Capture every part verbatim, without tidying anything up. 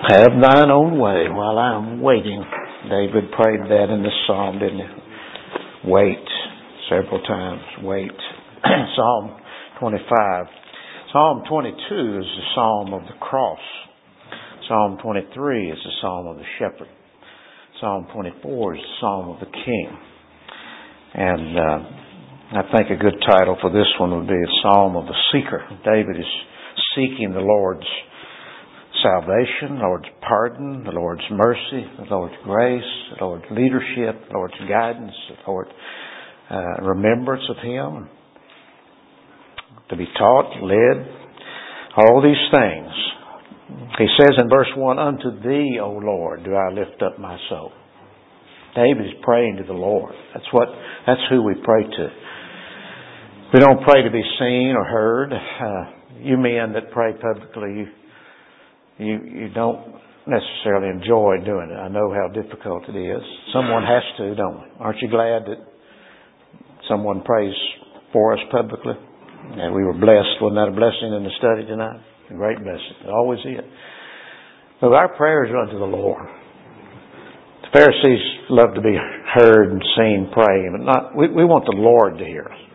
Have thine own way while I'm waiting. David prayed that in the psalm, didn't he? Wait, several times. Wait. Psalm twenty-five. Psalm twenty-two is the psalm of the cross. Psalm twenty-three is the psalm of the shepherd. Psalm twenty-four is the psalm of the king. And uh, I think a good title for this one would be a psalm of the seeker. David is seeking the Lord's salvation, the Lord's pardon, the Lord's mercy, the Lord's grace, the Lord's leadership, the Lord's guidance, the Lord's uh, remembrance of Him, to be taught, led, all these things. He says in verse one, "Unto Thee, O Lord, do I lift up my soul." David is praying to the Lord. That's what. That's who we pray to. We don't pray to be seen or heard. Uh, you men that pray publicly, you You you don't necessarily enjoy doing it. I know how difficult it is. Someone has to, don't we? Aren't you glad that someone prays for us publicly? And we were blessed. Wasn't that a blessing in the study tonight? A great blessing. It always is. But our prayers are unto the Lord. The Pharisees love to be heard and seen praying, but not. We, we want the Lord to hear us.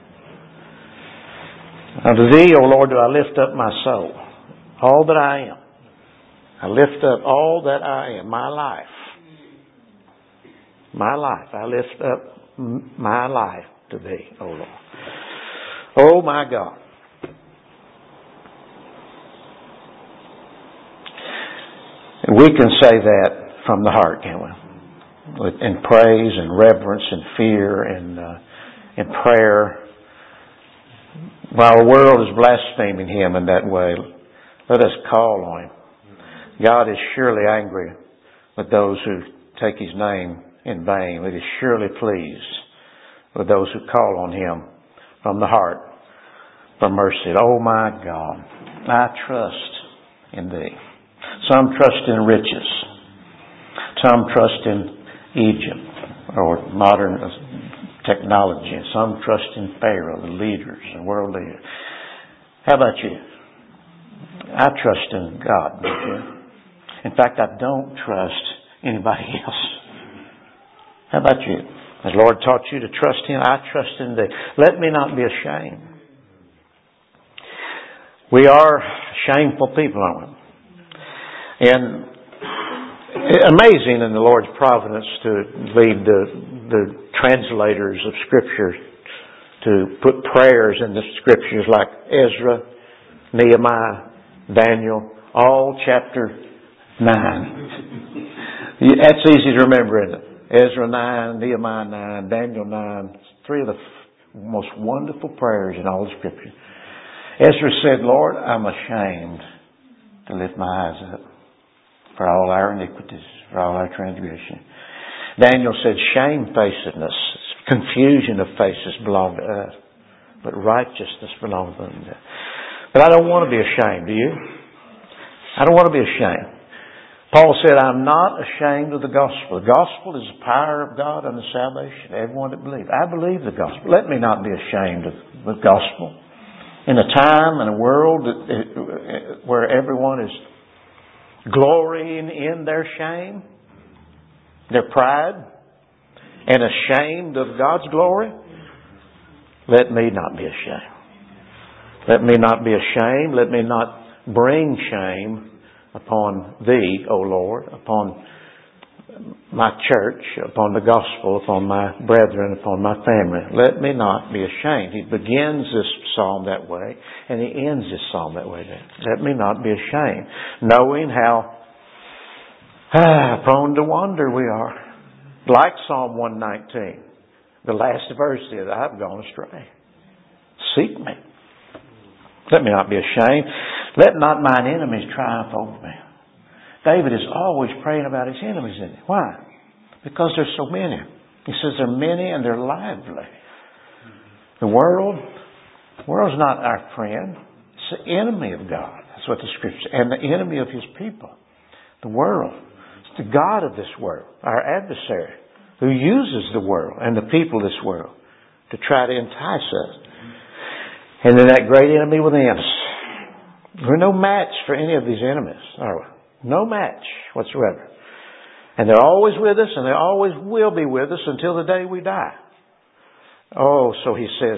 Unto Thee, O Lord, do I lift up my soul, all that I am. I lift up all that I am, my life. My life. I lift up my life to Thee, O Lord. Oh my God. And we can say that from the heart, can't we? With, in praise and reverence and fear and uh, in prayer. While the world is blaspheming Him in that way, let us call on Him. God is surely angry with those who take His name in vain. He is surely pleased with those who call on Him from the heart for mercy. Oh my God, I trust in Thee. Some trust in riches. Some trust in Egypt or modern technology. Some trust in Pharaoh, the leaders and world leaders. How about you? I trust in God, don't you? In fact, I don't trust anybody else. How about you? Has the Lord taught you to trust Him? I trust in Thee. Let me not be ashamed. We are shameful people, aren't we? And amazing in the Lord's providence to lead the, the translators of Scripture to put prayers in the Scriptures like Ezra, Nehemiah, Daniel, all chapter nine. That's easy to remember, isn't it? Ezra nine, Nehemiah nine, Daniel nine. Three of the f- most wonderful prayers in all the Scripture. Ezra said, "Lord, I'm ashamed to lift my eyes up for all our iniquities, for all our transgression." Daniel said, "Shamefacedness, confusion of faces belong to us, but righteousness belongs to them." But I don't want to be ashamed, do you? I don't want to be ashamed. Paul said, "I'm not ashamed of the gospel." The gospel is the power of God unto salvation to everyone that believes. I believe the gospel. Let me not be ashamed of the gospel. In a time and a world that, where everyone is glorying in their shame, their pride, and ashamed of God's glory, let me not be ashamed. Let me not be ashamed. Let me not bring shame upon Thee, O Lord, upon my church, upon the gospel, upon my brethren, upon my family. Let me not be ashamed. He begins this psalm that way, and he ends this psalm that way. Let me not be ashamed, knowing how ah, prone to wander we are. Like Psalm one nineteen, the last verse is, "I've gone astray. Seek me. Let me not be ashamed. Let not mine enemies triumph over me." David is always praying about his enemies, isn't he? Why? Because there's so many. He says they're many and they're lively. The world, the world's not our friend. It's the enemy of God. That's what the Scripture says. And the enemy of His people. The world. It's the God of this world, our adversary, who uses the world and the people of this world to try to entice us. And then that great enemy within us. We're no match for any of these enemies, are we? No match whatsoever. And they're always with us, and they always will be with us until the day we die. Oh, so he says,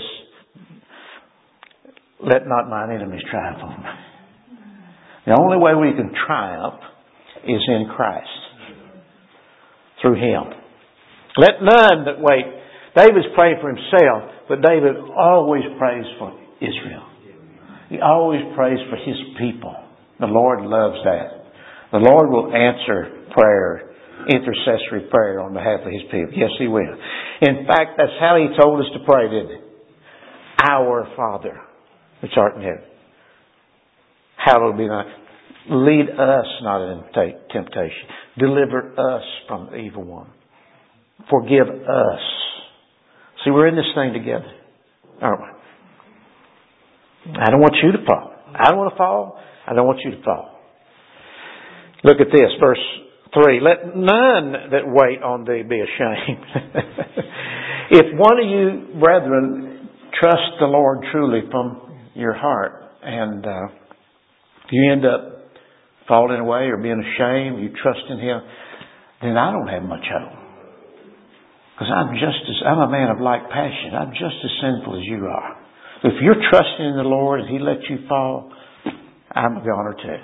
let not mine enemies triumph over me. The only way we can triumph is in Christ. Through Him. Let none that wait. David's praying for himself, but David always prays for Israel. He always prays for His people. The Lord loves that. The Lord will answer prayer, intercessory prayer on behalf of His people. Yes, He will. In fact, that's how He told us to pray, didn't He? Our Father, which art in heaven. Hallowed be thy name. Lead us not into temptation. Deliver us from the evil one. Forgive us. See, we're in this thing together, aren't we? I don't want you to fall. I don't want to fall. I don't want you to fall. Look at this, verse three. Let none that wait on thee be ashamed. If one of you, brethren, trust the Lord truly from your heart, and uh, you end up falling away or being ashamed, you trust in Him, then I don't have much hope. Because I'm just as, I'm a man of like passion. I'm just as sinful as you are. If you're trusting in the Lord and He lets you fall, I'm a goner too.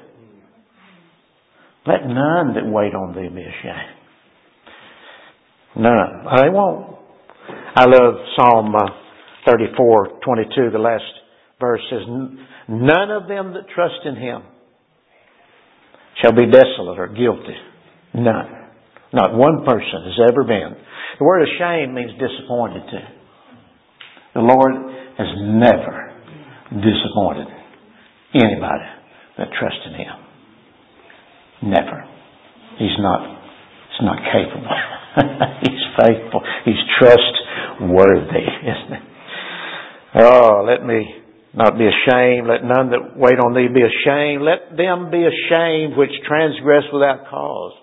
Let none that wait on thee be ashamed. None. They won't. I love Psalm uh, thirty-four twenty-two. The last verse says, none of them that trust in Him shall be desolate or guilty. None. Not one person has ever been. The word ashamed means disappointed too. The Lord has never disappointed anybody that trusts in Him. Never. He's not, he's not capable. He's faithful. He's trustworthy, isn't He? Oh, let me not be ashamed. Let none that wait on thee be ashamed. Let them be ashamed which transgress without cause.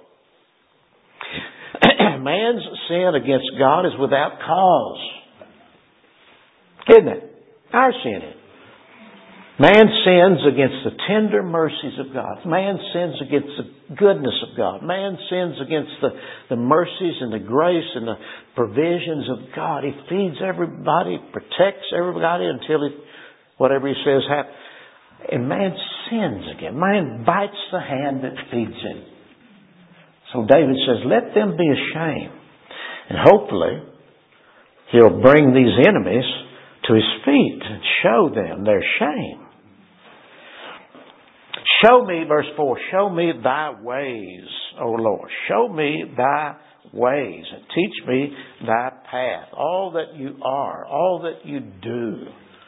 Man's sin against God is without cause. Isn't it? Our sin is. Man sins against the tender mercies of God. Man sins against the goodness of God. Man sins against the, the mercies and the grace and the provisions of God. He feeds everybody, protects everybody until he, whatever He says happens. And man sins again. Man bites the hand that feeds him. So David says, let them be ashamed. And hopefully, He'll bring these enemies to His feet and show them their shame. Show me, verse four, show me thy ways, O Lord. Show me thy ways and teach me thy path. All that you are, all that you do.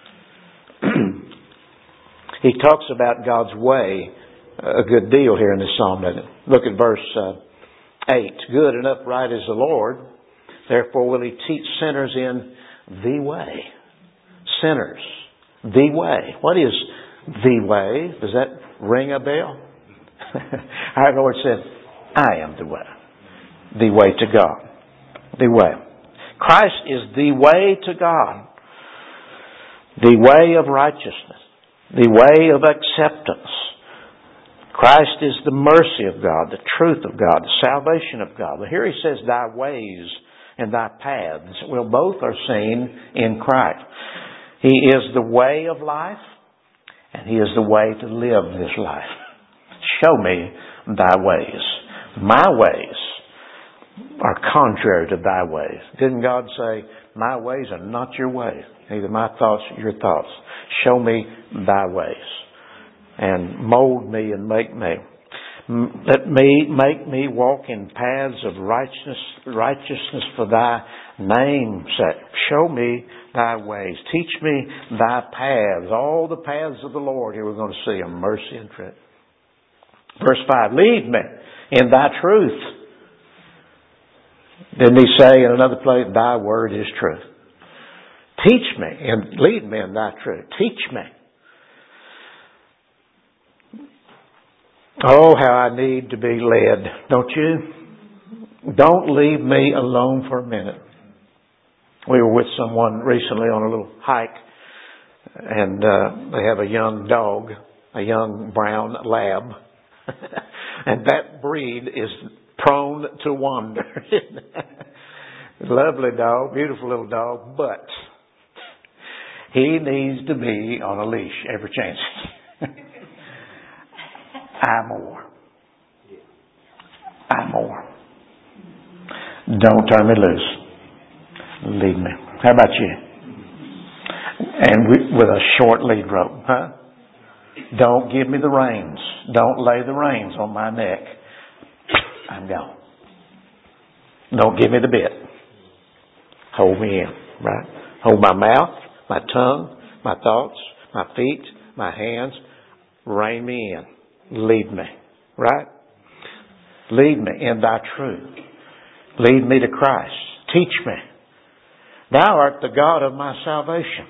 He talks about God's way a good deal here in this psalm, doesn't it? Look at verse uh, eight. Good and upright is the Lord, therefore will He teach sinners in the way. Sinners, the way. What is the way? Does that ring a bell? Our Lord said, I am the way. The way to God. The way. Christ is the way to God. The way of righteousness. The way of acceptance. Christ is the mercy of God, the truth of God, the salvation of God. But here He says, thy ways and thy paths. Well, both are seen in Christ. He is the way of life, and He is the way to live this life. Show me thy ways. My ways are contrary to thy ways. Didn't God say, my ways are not your ways? Neither my thoughts are your thoughts. Show me thy ways. And mold me and make me. Let me make me walk in paths of righteousness, righteousness for thy name's sake. Show me thy ways. Teach me thy paths. All the paths of the Lord. Here we're going to see a mercy and truth. Verse five, lead me in thy truth. Didn't He say in another place, thy word is truth? Teach me and lead me in thy truth. Teach me. Oh, how I need to be led, don't you? Don't leave me alone for a minute. We were with someone recently on a little hike, and uh, they have a young dog, a young brown lab. And that breed is prone to wander. Lovely dog, beautiful little dog, but he needs to be on a leash every chance. I more. I more. Don't turn me loose. Lead me. How about you? And we, with a short lead rope, huh? Don't give me the reins. Don't lay the reins on my neck. I'm gone. Don't give me the bit. Hold me in, right? Hold my mouth, my tongue, my thoughts, my feet, my hands. Rein me in. Lead me, right? Lead me in thy truth. Lead me to Christ. Teach me. Thou art the God of my salvation.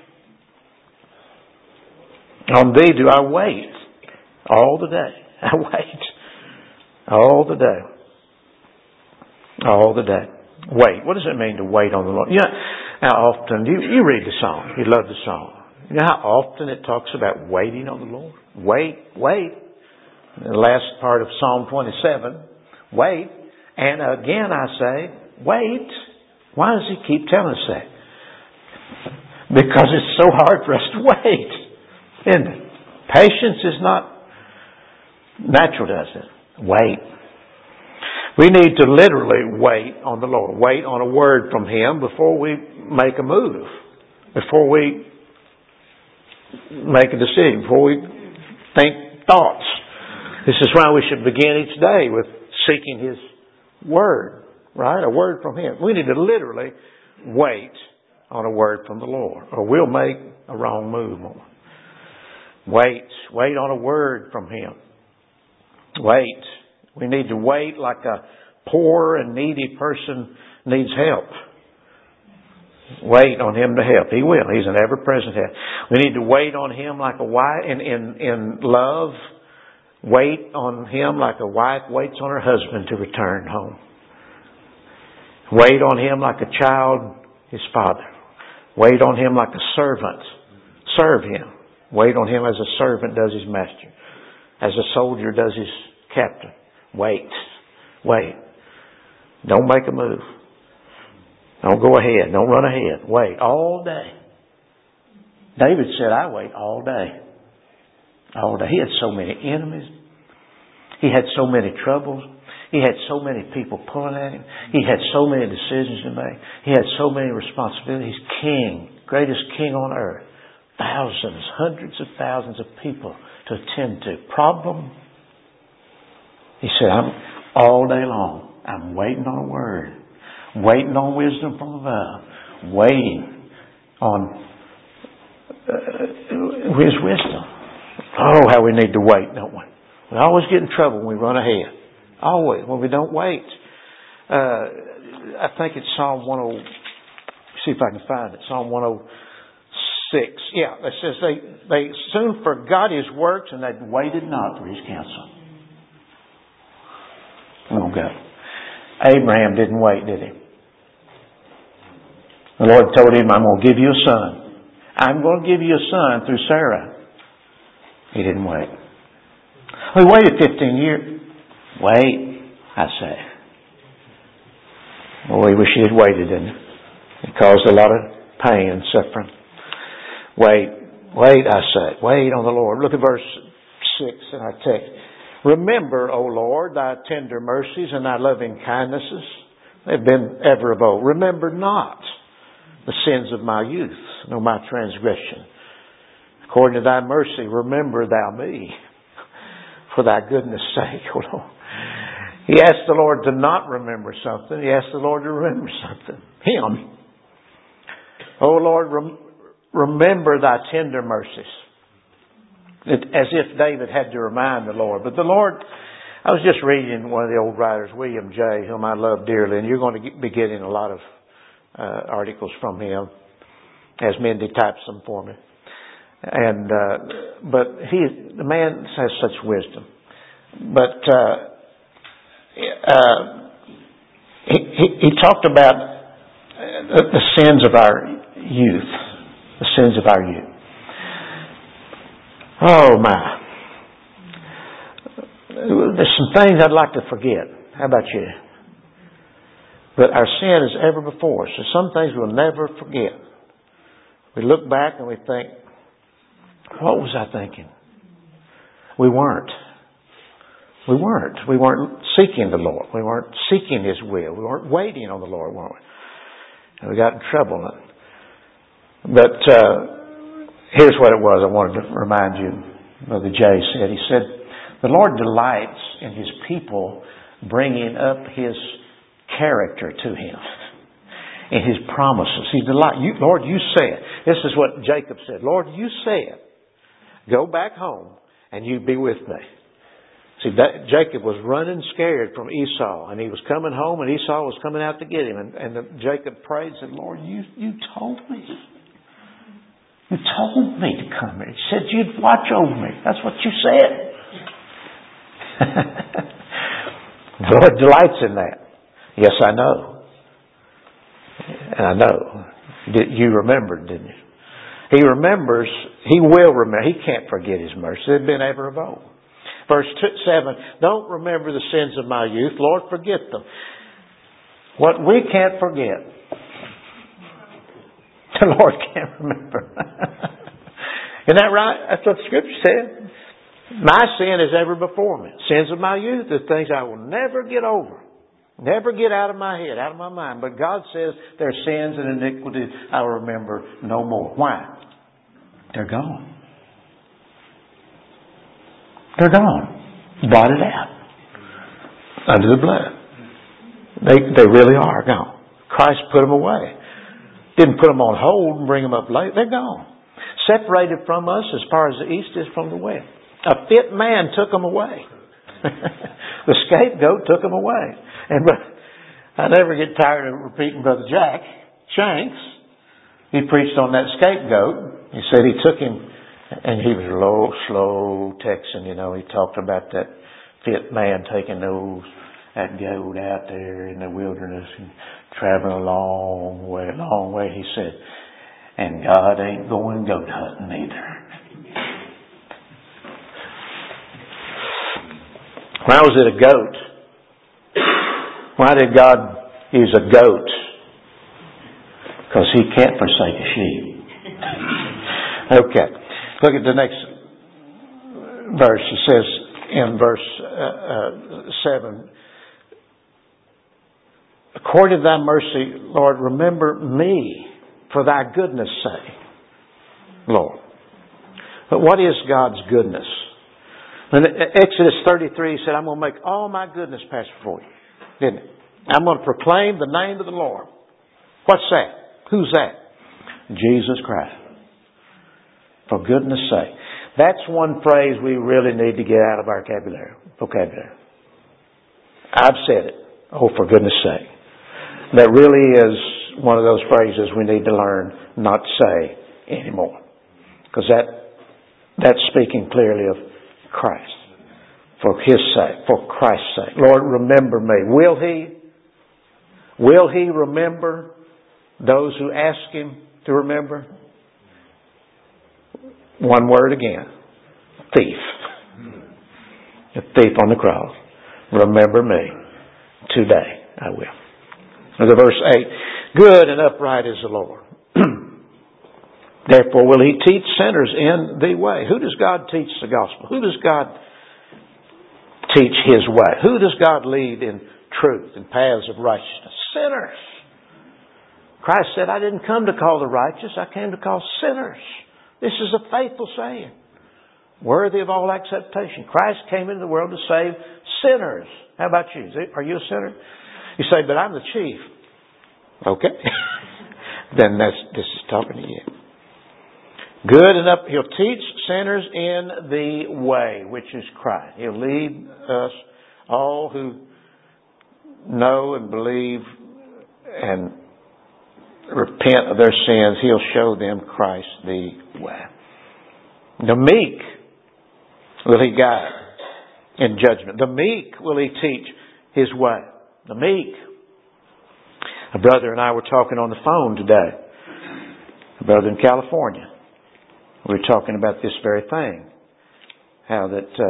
On thee do I wait all the day. I wait all the day. All the day. Wait. What does it mean to wait on the Lord? You know how often, you, you read the song. You love the song. You know how often it talks about waiting on the Lord? Wait, wait. In the last part of Psalm twenty-seven, wait. And again I say, wait. Why does he keep telling us that? Because it's so hard for us to wait. Isn't it? Patience is not natural, does it? Wait. We need to literally wait on the Lord. Wait on a word from Him before we make a move. Before we make a decision. Before we think thoughts. This is why we should begin each day with seeking His word. Right? A word from Him. We need to literally wait on a word from the Lord, or we'll make a wrong move. Wait. Wait on a word from Him. Wait. We need to wait like a poor and needy person needs help. Wait on Him to help. He will. He's an ever-present help. We need to wait on Him like a wife in, in, in love. Wait on Him like a wife waits on her husband to return home. Wait on Him like a child his father. Wait on Him like a servant. Serve Him. Wait on Him as a servant does his master. As a soldier does his captain. Wait. Wait. Don't make a move. Don't go ahead. Don't run ahead. Wait all day. David said, I wait all day. All day. He had so many enemies. He had so many troubles. He had so many people pulling at him. He had so many decisions to make. He had so many responsibilities. King, greatest king on earth. Thousands, hundreds of thousands of people to attend to. Problem? He said, I'm all day long. I'm waiting on a word. Waiting on wisdom from above. Waiting on uh, His wisdom. Oh, how we need to wait, don't we? We always get in trouble when we run ahead. Always, when we don't wait. Uh, I think it's Psalm one oh, see if I can find it, Psalm one oh six. Yeah, it says they, they soon forgot His works and they waited not for His counsel. Oh God. Abraham didn't wait, did he? The Lord told him, I'm going to give you a son. I'm going to give you a son through Sarah. He didn't wait. We waited fifteen years. Wait, I say. Well, we wish He had waited, didn't it? It caused a lot of pain and suffering. Wait, wait, I say. Wait on the Lord. Look at verse six in our text. Remember, O Lord, thy tender mercies and thy loving kindnesses. They've been ever of old. Remember not the sins of my youth, nor my transgression. According to thy mercy, remember thou me. For thy goodness sake, O Lord. He asked the Lord to not remember something. He asked the Lord to remember something. Him. O Lord, rem- remember thy tender mercies. It, as if David had to remind the Lord. But the Lord, I was just reading one of the old writers, William Jay, whom I love dearly, and you're going to get, be getting a lot of uh, articles from him as Mindy types them for me. And uh, but he, the man has such wisdom. But uh, uh, he, he, he talked about the, the sins of our youth, the sins of our youth. Oh my! There's some things I'd like to forget. How about you? But our sin is ever before us. So some things we'll never forget. We look back and we think, what was I thinking? We weren't. We weren't. We weren't seeking the Lord. We weren't seeking His will. We weren't waiting on the Lord, weren't we? And we got in trouble. But uh, here's what it was I wanted to remind you. Brother Jay said, he said, the Lord delights in His people bringing up His character to Him and His promises. He delights. You, Lord, you said. This is what Jacob said. Lord, you said, go back home and you be with me. See, that, Jacob was running scared from Esau, and he was coming home, and Esau was coming out to get him. And, and the, Jacob prayed and said, Lord, you, you told me. You told me to come here. You said you'd watch over me. That's what you said. The Lord delights in that. Yes, I know. And I know. You remembered, didn't you? He remembers. He will remember. He can't forget His mercy. They've been ever of old. Verse seven, don't remember the sins of my youth. Lord, forget them. What we can't forget, the Lord can't remember. Isn't that right? That's what the Scripture said. My sin is ever before me. Sins of my youth are things I will never get over. Never get out of my head, out of my mind. But God says their sins and iniquities I will remember no more. Why? They're gone. They're gone. Blotted out. Under the blood. They they really are gone. Christ put them away. Didn't put them on hold and bring them up late. They're gone. Separated from us as far as the east is from the west. A fit man took them away. The scapegoat took them away. And I never get tired of repeating Brother Jack Shanks. He preached on that scapegoat. He said he took him, and he was a low, slow Texan, you know. He talked about that fit man taking those, that goat out there in the wilderness and traveling a long way, a long way. He said, and God ain't going goat hunting either. Why was it a goat? Why did God use a goat? Because He can't forsake a sheep. Okay. Look at the next verse. He says in verse uh, uh, seven, according to Thy mercy, Lord, remember me for Thy goodness' sake, Lord. But what is God's goodness? In Exodus thirty-three, He said, I'm going to make all my goodness pass before you. Didn't it? I'm going to proclaim the name of the Lord. What's that? Who's that? Jesus Christ. For goodness sake. That's one phrase we really need to get out of our vocabulary. vocabulary. I've said it. Oh, for goodness sake. That really is one of those phrases we need to learn not to say anymore. Because that that's speaking clearly of Christ. For His sake. For Christ's sake. Lord, remember me. Will He? Will He remember those who ask Him to remember? One word again. Thief. A thief on the cross. Remember me. Today I will. Look at verse eight. Good and upright is the Lord. Therefore will He teach sinners in the way. Who does God teach the gospel? Who does God teach His way? Who does God lead in truth and paths of righteousness? Sinners. Christ said, I didn't come to call the righteous. I came to call sinners. This is a faithful saying. Worthy of all acceptation. Christ came into the world to save sinners. How about you? Are you a sinner? You say, but I'm the chief. Okay. Then that's, this is talking to you. Good and up. He'll teach sinners in the way, which is Christ. He'll lead us, all who know and believe and repent of their sins. He'll show them Christ the way. The meek will He guide in judgment. The meek will He teach His way. The meek. A brother and I were talking on the phone today. A brother in California. We were talking about this very thing. How that uh,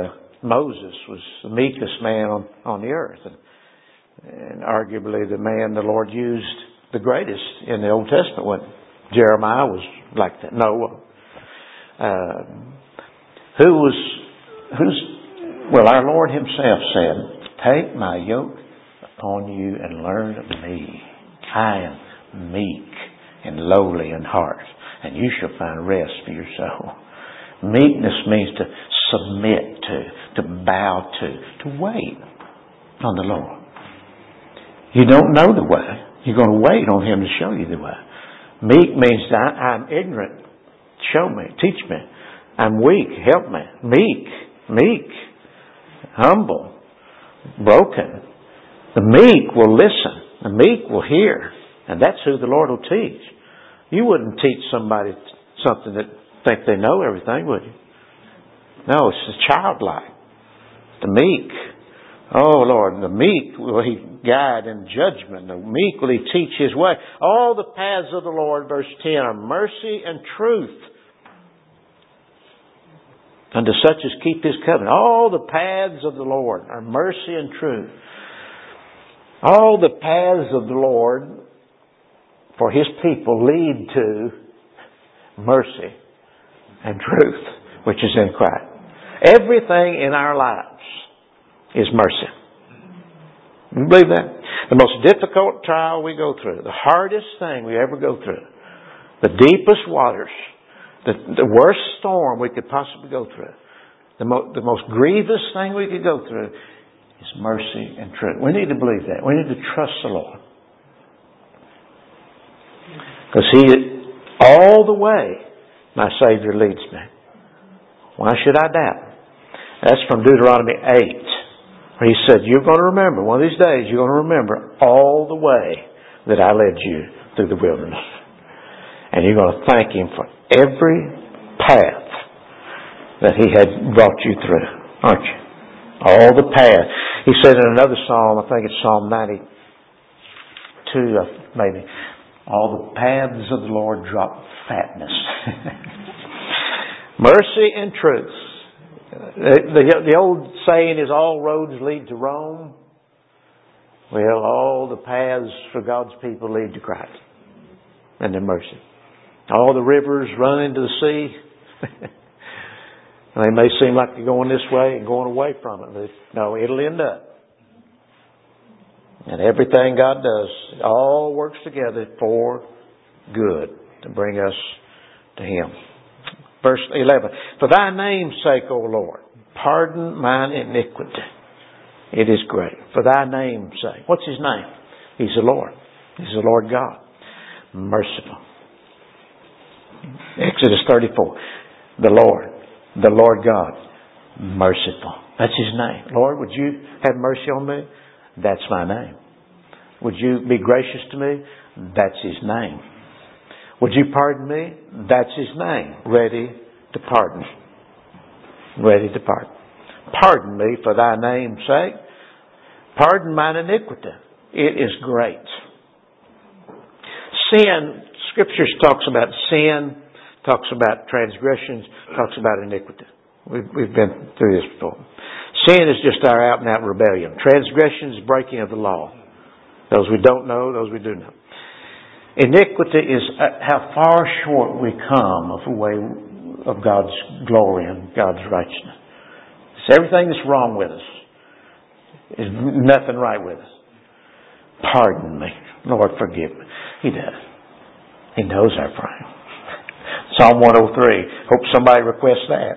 Moses was the meekest man on, on the earth. And, and arguably the man the Lord used the greatest in the Old Testament. When Jeremiah was like that. Noah. Uh, who was, who's, well, our Lord Himself said, "Take my yoke upon you and learn of me. I am meek and lowly in heart, and you shall find rest for your soul." Meekness means to submit to, to bow to, to wait on the Lord. You don't know the way. You're going to wait on Him to show you the way. Meek means that I'm ignorant. Show me. Teach me. I'm weak. Help me. Meek. Meek. Humble. Broken. The meek will listen. The meek will hear. And that's who the Lord will teach. You wouldn't teach somebody something that think they know everything, would you? No, it's the childlike. The meek. Oh, Lord, the meek will He guide in judgment. The meek will He teach His way. All the paths of the Lord, verse ten, are mercy and truth. Unto such as keep His covenant. All the paths of the Lord are mercy and truth. All the paths of the Lord for His people lead to mercy and truth, which is in Christ. Everything in our lives is mercy. You believe that? The most difficult trial we go through, the hardest thing we ever go through, the deepest waters, the, the worst storm we could possibly go through, the, mo- the most grievous thing we could go through is mercy and truth. We need to believe that. We need to trust the Lord. Because He, all the way, my Savior leads me. Why should I doubt? That's from Deuteronomy eight. Where He said, you're going to remember, one of these days, you're going to remember all the way that I led you through the wilderness. And you're going to thank Him for every path that He had brought you through, aren't you? All the paths. He said in another psalm, I think it's Psalm ninety-two, maybe, all the paths of the Lord drop fatness. Mercy and truth. The, the, the old saying is all roads lead to Rome. Well, all the paths for God's people lead to Christ and their mercy. All the rivers run into the sea. They may seem like they're going this way and going away from it. But no, it'll end up. And everything God does, it all works together for good to bring us to Him. Verse eleven. For Thy name's sake, O Lord, pardon mine iniquity. It is great. For Thy name's sake. What's His name? He's the Lord. He's the Lord God. Merciful. Exodus thirty-four. The Lord. The Lord God. Merciful. That's His name. Lord, would You have mercy on me? That's my name. Would You be gracious to me? That's His name. Would You pardon me? That's His name. Ready to pardon. Ready to pardon. Pardon me for Thy name's sake. Pardon mine iniquity. It is great. Sin, Scripture talks about sin, talks about transgressions, talks about iniquity. We've, we've been through this before. Sin is just our out and out rebellion. Transgression is breaking of the law. Those we don't know, those we do know. Iniquity is how far short we come of the way of God's glory and God's righteousness. It's everything that's wrong with us. There's nothing right with us. Pardon me. Lord, forgive me. He does. He knows our frame. Psalm one oh three. Hope somebody requests that.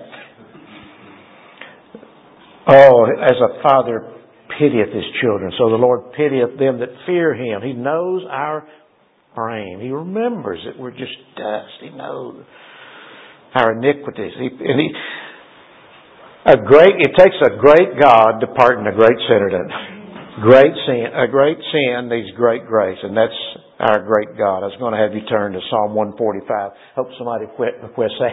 Oh, as a father pitieth his children, so the Lord pitieth them that fear Him. He knows our frame. He remembers that we're just dust. He knows our iniquities. He, and he, a great. It takes a great God to pardon a great sinner. Doesn't it? Great sin. A great sin needs great grace, and that's our great God. I was going to have you turn to Psalm one forty-five. Hope somebody quit request that.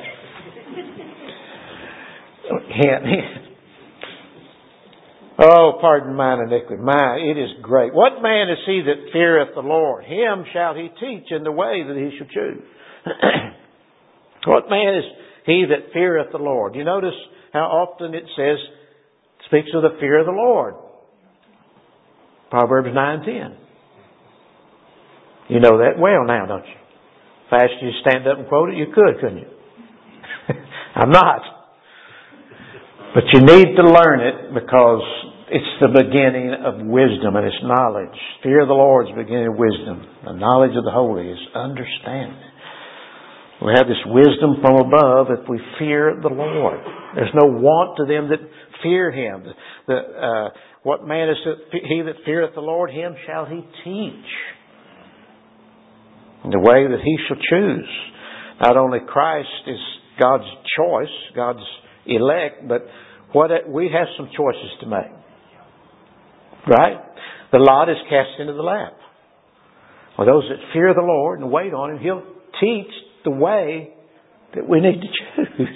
Oh, pardon mine iniquity. My, it is great. What man is he that feareth the Lord? Him shall He teach in the way that he shall choose. What man is he that feareth the Lord? You notice how often it says, speaks of the fear of the Lord. Proverbs nine ten. You know that well now, don't you? If I asked you to stand up and quote it, you could, couldn't you? I'm not. But you need to learn it because it's the beginning of wisdom and it's knowledge. Fear of the Lord is the beginning of wisdom. The knowledge of the holy is understanding. We have this wisdom from above if we fear the Lord. There's no want to them that fear Him. The, the, uh, what man is it? He that feareth the Lord, him shall He teach in the way that he shall choose. Not only Christ is God's choice, God's elect, but what we have some choices to make. Right? The lot is cast into the lap. Well, those that fear the Lord and wait on Him, He'll teach the way that we need to choose.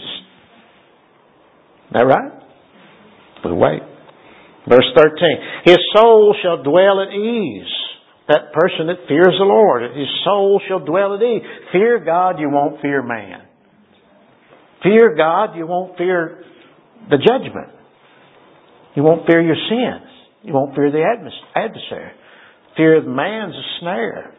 Is that right? We wait. Verse thirteen. His soul shall dwell at ease. That person that fears the Lord, his soul shall dwell at ease. Fear God, you won't fear man. Fear God, you won't fear the judgment. You won't fear your sins. You won't fear the adversary. Fear of man's a snare.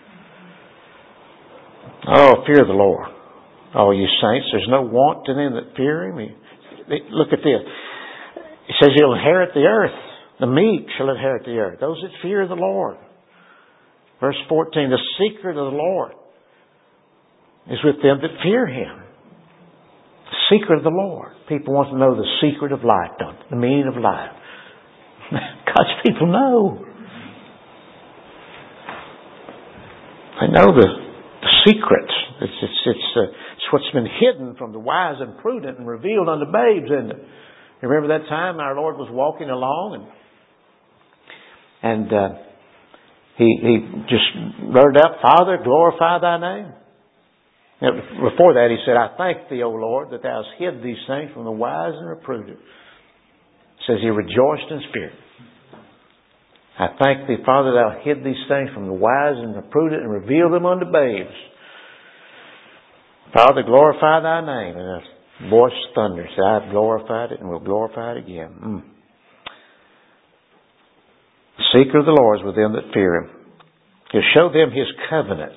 Oh, fear the Lord. Oh, you saints, there's no want to them that fear Him. Look at this. He says He'll inherit the earth. The meek shall inherit the earth. Those that fear the Lord. Verse fourteen, the secret of the Lord is with them that fear Him. The secret of the Lord. People want to know the secret of life, don't they? The meaning of life. God's people know. They know the, the secret. It's, it's, it's, uh, it's what's been hidden from the wise and prudent and revealed unto babes, isn't it? You remember that time our Lord was walking along and and uh, he he just blurted out, Father, glorify Thy name. Now, before that he said, I thank Thee, O Lord, that Thou hast hid these things from the wise and the prudent. It says he rejoiced in spirit. I thank Thee, Father, Thou hid these things from the wise and the prudent and revealed them unto babes. Father, glorify Thy name. And a voice thunders. I've glorified it and will glorify it again. Mm. The secret of the Lord is with them that fear Him. He'll show them His covenant.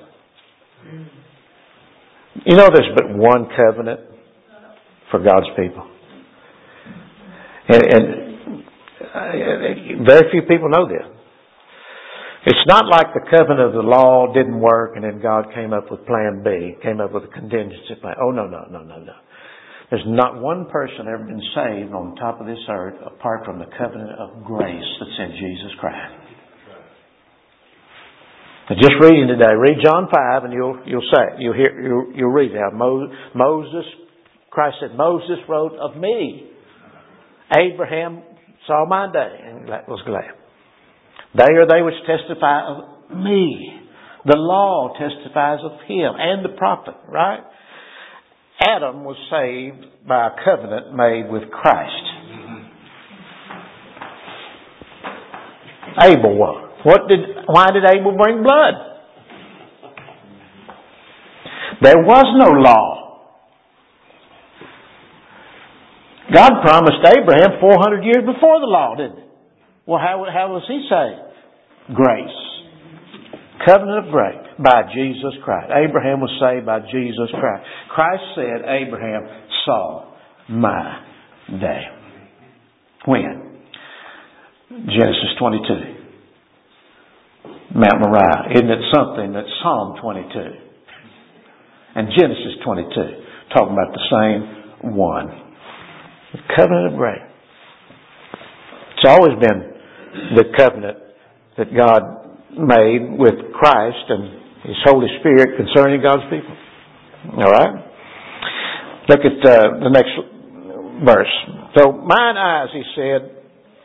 You know there's but one covenant for God's people. And, and uh, very few people know this. It's not like the covenant of the law didn't work and then God came up with plan B, came up with a contingency plan. Oh, no, no, no, no, no. There's not one person ever been saved on top of this earth apart from the covenant of grace that's in Jesus Christ. Now just reading today, read John five and you'll you'll say, you'll hear, you'll, you'll read how Moses, Christ said, Moses wrote of me. Abraham saw my day and was glad. They are they which testify of me. The law testifies of Him and the prophet, right? Adam was saved by a covenant made with Christ. Abel was. What did, why did Abel bring blood? There was no law. God promised Abraham four hundred years before the law, didn't He? Well, how, how was he saved? Grace. Covenant of grace by Jesus Christ. Abraham was saved by Jesus Christ. Christ said, Abraham saw my day. When? Genesis twenty-two. Mount Moriah. Isn't it something that Psalm twenty-two and Genesis twenty-two talking about the same one? The covenant of grace. It's always been the covenant that God made with Christ and His Holy Spirit concerning God's people. All right? Look at uh, the next verse. So, mine eyes, He said,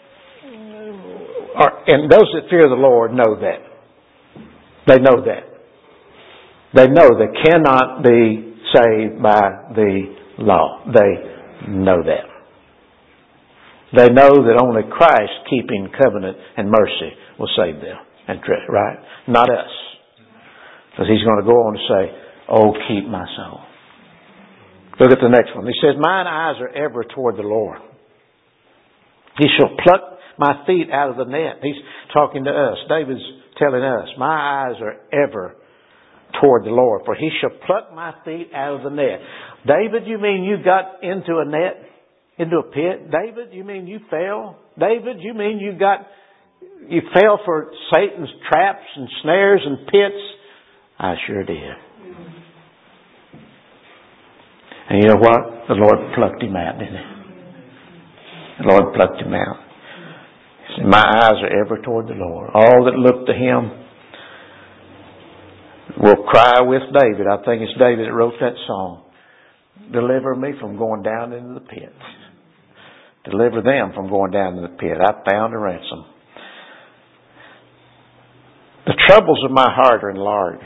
are, and those that fear the Lord know that. They know that. They know they cannot be saved by the law. They know that. They know that only Christ keeping covenant and mercy will save them. And right? Not us. Because He's going to go on to say, oh, keep my soul. Look at the next one. He says, mine eyes are ever toward the Lord. He shall pluck my feet out of the net. He's talking to us. David's telling us, my eyes are ever toward the Lord, for He shall pluck my feet out of the net. David, you mean you got into a net? Into a pit? David, you mean you fell? David, you mean you got, you fell for Satan's traps and snares and pits? I sure did. And you know what? The Lord plucked him out, didn't He? The Lord plucked him out. He said, my eyes are ever toward the Lord. All that look to Him will cry with David. I think it's David that wrote that song. Deliver me from going down into the pit. Deliver them from going down into the pit. I found a ransom. The troubles of my heart are enlarged.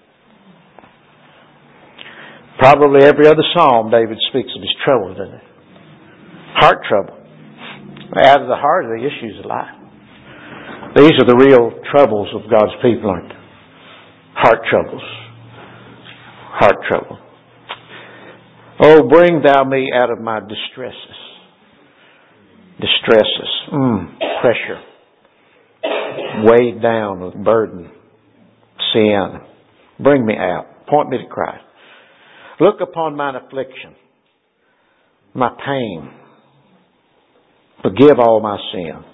Probably every other psalm David speaks of his troubles, doesn't it? Heart trouble. Out of the heart are the issues of life. These are the real troubles of God's people, aren't they? Heart troubles. Heart trouble. Oh, bring thou me out of my distresses. Distresses. Mm, pressure. Weighed down with burden. Sin. Bring me out. Point me to Christ. Look upon mine affliction. My pain. Forgive all my sin.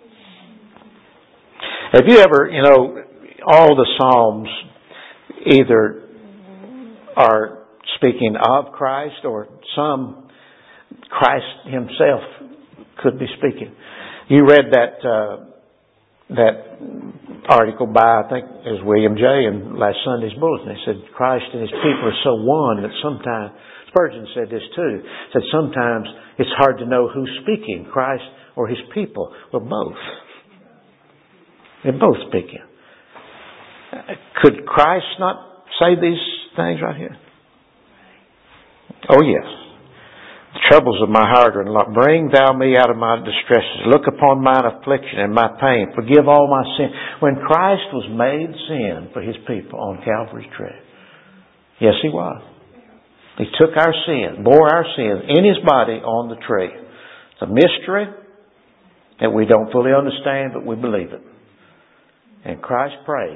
Have you ever, you know, all the Psalms either are speaking of Christ or some Christ Himself could be speaking. You read that uh, that article by, I think it was William J. in last Sunday's bulletin. He said Christ and His people are so one that sometimes, Spurgeon said this too, said sometimes it's hard to know who's speaking, Christ or His people. Well, both. They're both speaking. Could Christ not say these things right here? Oh, yes. The troubles of my heart are unlocked. Bring thou me out of my distresses. Look upon mine affliction and my pain. Forgive all my sin. When Christ was made sin for His people on Calvary's tree. Yes, He was. He took our sin, bore our sins in His body on the tree. It's a mystery that we don't fully understand, but we believe it. And Christ prayed.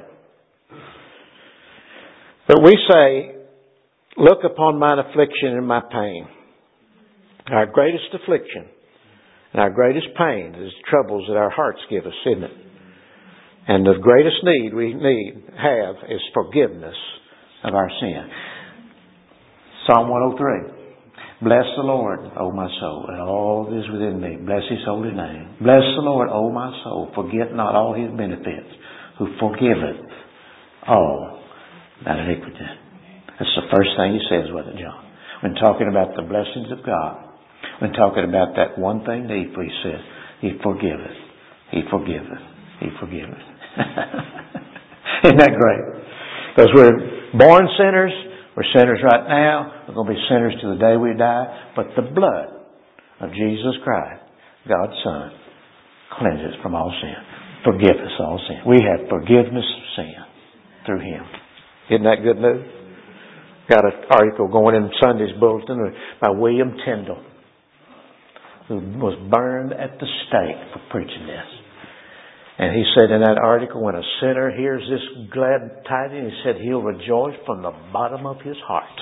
But we say, look upon mine affliction and my pain. Our greatest affliction and our greatest pain is the troubles that our hearts give us, isn't it? And the greatest need we need have is forgiveness of our sin. Psalm one oh three. Bless the Lord, O my soul, and all that is within me. Bless His holy name. Bless the Lord, O my soul. Forget not all His benefits, who forgiveth all thy iniquity. That's the first thing he says with it, John. When talking about the blessings of God, when talking about that one thing needful, he says, He forgiveth. He forgiveth. He forgiveth. Isn't that great? Because we're born sinners. We're sinners right now. We're going to be sinners to the day we die. But the blood of Jesus Christ, God's Son, cleanses from all sin. Forgive us all sin. We have forgiveness of sin through Him. Isn't that good news? Got an article going in Sunday's bulletin by William Tyndale, who was burned at the stake for preaching this. And he said in that article, when a sinner hears this glad tidings, he said he'll rejoice from the bottom of his heart.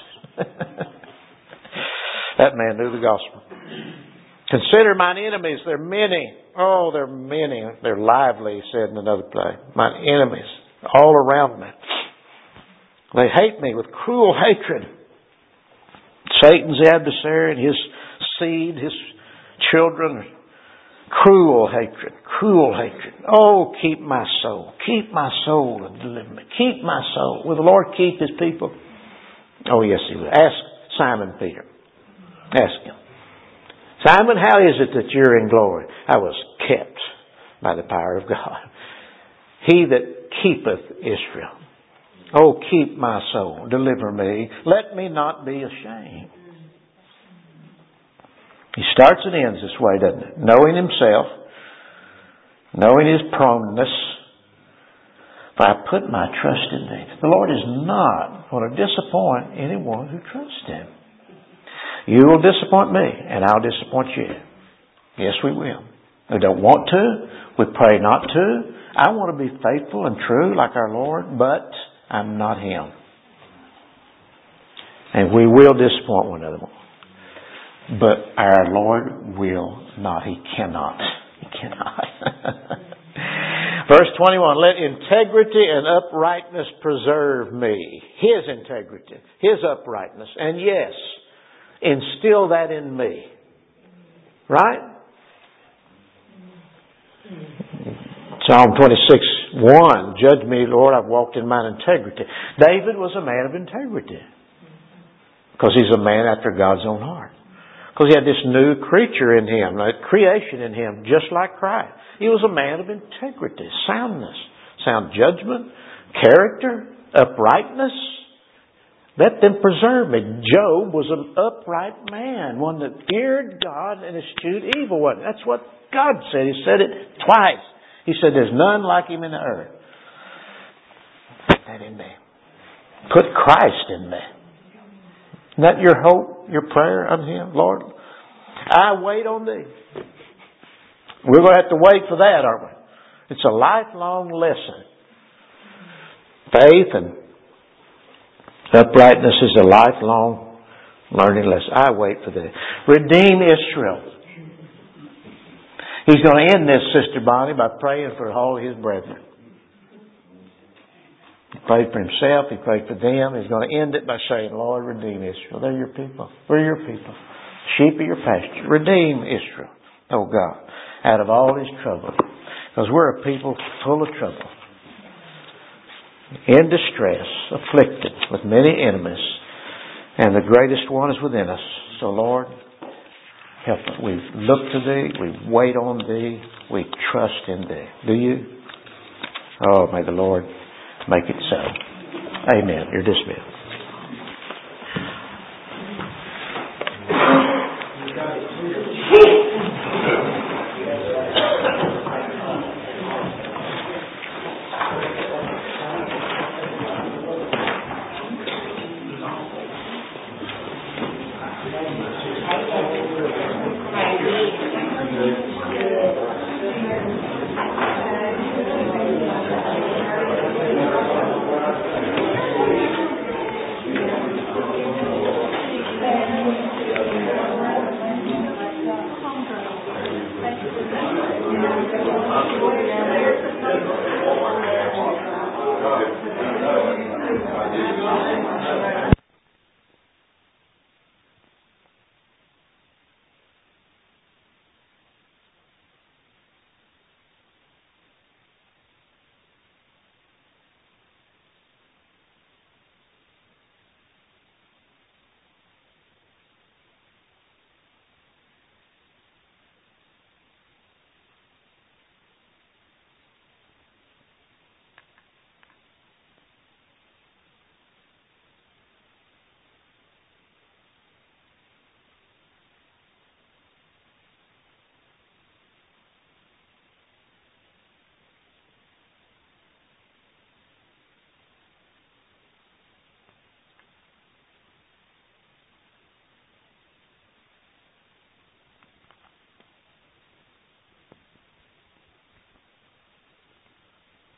That man knew the gospel. Consider mine enemies, they're many. Oh, they're many. They're lively, he said in another play. Mine enemies, all around me. They hate me with cruel hatred. Satan's adversary and his seed, his children, cruel hatred, cruel hatred. Oh, keep my soul. Keep my soul and deliver me. Keep my soul. Will the Lord keep His people? Oh, yes, He will. Ask Simon Peter. Ask him. Simon, how is it that you're in glory? I was kept by the power of God. He that keepeth Israel. Oh, keep my soul. Deliver me. Let me not be ashamed. He starts and ends this way, doesn't it? Knowing himself, knowing his proneness. If I put my trust in Thee. The Lord is not going to disappoint anyone who trusts Him. You will disappoint me, and I'll disappoint you. Yes, we will. We don't want to. We pray not to. I want to be faithful and true like our Lord, but I'm not Him. And we will disappoint one another. But our Lord will not. He cannot. He cannot. Verse twenty-one, let integrity and uprightness preserve me. His integrity, His uprightness. And yes, instill that in me. Right? Psalm twenty-six, one, judge me, Lord, I've walked in mine integrity. David was a man of integrity. Because he's a man after God's own heart. Because he had this new creature in him, a creation in him, just like Christ. He was a man of integrity, soundness, sound judgment, character, uprightness. Let them preserve me. Job was an upright man, one that feared God and eschewed evil. That's what God said. He said it twice. He said, there's none like Him in the earth. Put that in me. Put Christ in me. Isn't that your hope, your prayer unto Him? Lord, I wait on Thee. We're going to have to wait for that, aren't we? It's a lifelong lesson. Faith and uprightness is a lifelong learning lesson. I wait for Thee. Redeem Israel. He's going to end this, Sister Bonnie, by praying for all His brethren. He prayed for Himself. He prayed for them. He's going to end it by saying, Lord, redeem Israel. They're your people. We're your people. Sheep of your pasture. Redeem Israel, oh God, out of all His trouble. Because we're a people full of trouble. In distress, afflicted with many enemies. And the greatest one is within us. So Lord, help us. We look to Thee. We wait on Thee. We trust in Thee. Do you? Oh, may the Lord make it so. Amen. You're dismissed.